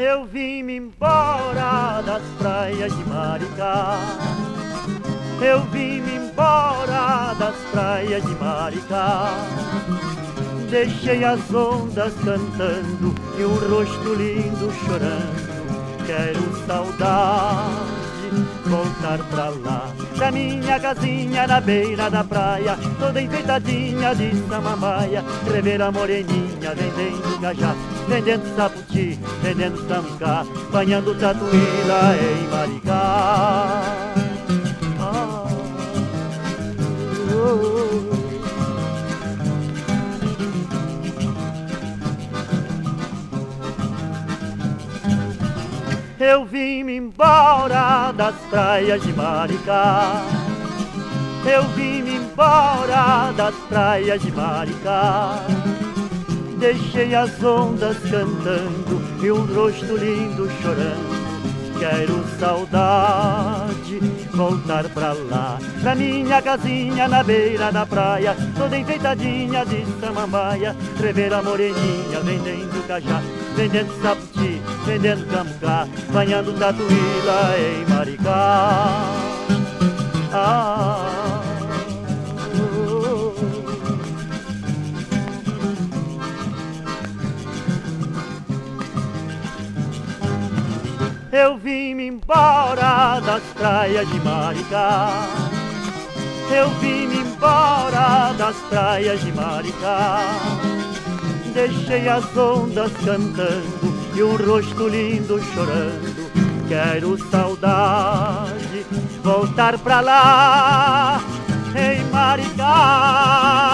Eu vim-me embora das praias de Maricá. Eu vim-me embora das praias de Maricá. Deixei as ondas cantando e um rosto lindo chorando. Quero saudade voltar pra lá, pra minha casinha na beira da praia, toda enfeitadinha de samambaia, rever a moreninha vendendo cajá, vendendo saputi, vendendo samucá, banhando tatuíra em Maricá. Eu vim-me embora das praias de Maricá. Eu vim-me embora das praias de Maricá. Deixei as ondas cantando e um rosto lindo chorando. Quero saudade voltar pra lá, pra minha casinha na beira da praia, toda enfeitadinha de samambaia, rever a moreninha vendendo cajá, vendendo saputi, vendendo camucá, banhando tatuíra em Maricá. Eu vim-me embora das praias de Maricá. Eu vim-me embora das praias de Maricá. Deixei as ondas cantando e um rosto lindo chorando. Quero saudade voltar pra lá em Maricá.